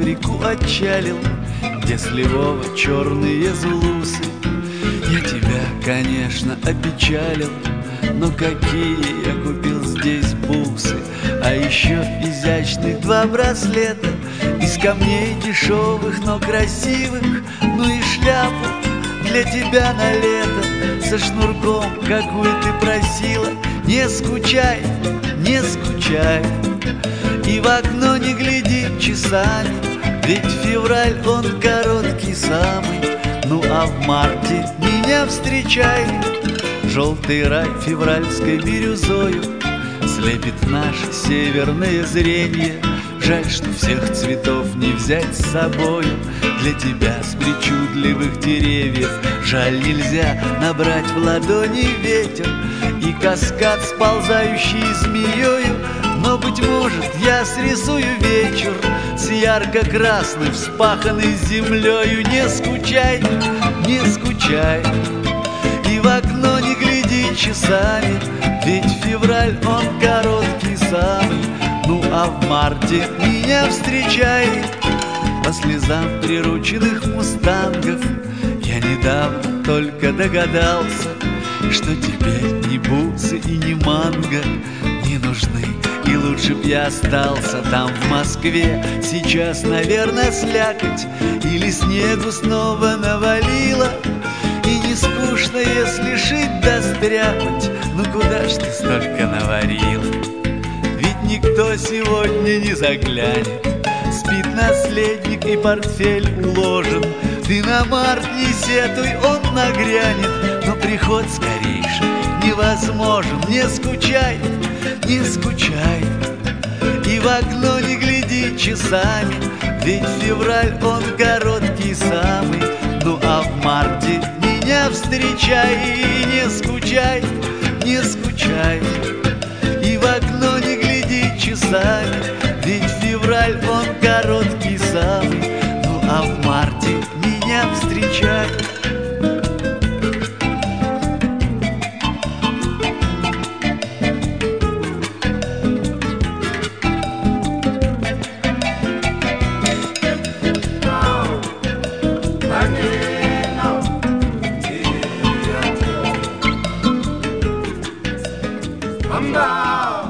реку отчалил, где сливово черные зулусы. Я тебя, конечно, опечалил, но какие я купил здесь бусы. А еще изящных 2 браслета из камней дешевых, но красивых. Ну и шляпу для тебя на лето со шнурком, какую ты просила. Не скучай, не скучай, и в окно не гляди часами, ведь февраль он короткий самый. Ну а в марте меня встречай. Желтый рай февральской бирюзою слепит наше северное зрение. Жаль, что всех цветов не взять с собою для тебя с причудливых деревьев. Жаль, нельзя набрать в ладони ветер и каскад, сползающий змеёю. Но, быть может, я срисую вечер с ярко-красной вспаханной землею. Не скучай, не скучай, и в окно не гляди часами, ведь февраль он короткий самый. Ну а в марте меня встречай. По слезам прирученных мустангов я недавно только догадался, что теперь ни бусы и ни манго не нужны. И лучше б я остался там, в Москве. Сейчас, наверное, слякоть или снегу снова навалило. И не скучно, если шить да стряпать. Ну куда ж ты столько наварила? Ведь никто сегодня не заглянет. Спит наследник и портфель уложен. Ты на март не сетуй, он нагрянет. Но приход скорейший невозможен. Не скучай, не скучай, и в окно не гляди часами, ведь февраль он короткий самый. Ну а в марте меня встречай. Не скучай, не скучай, и в окно не гляди часами, ведь февраль он короткий самый. Ну а в марте меня встречай. Come down.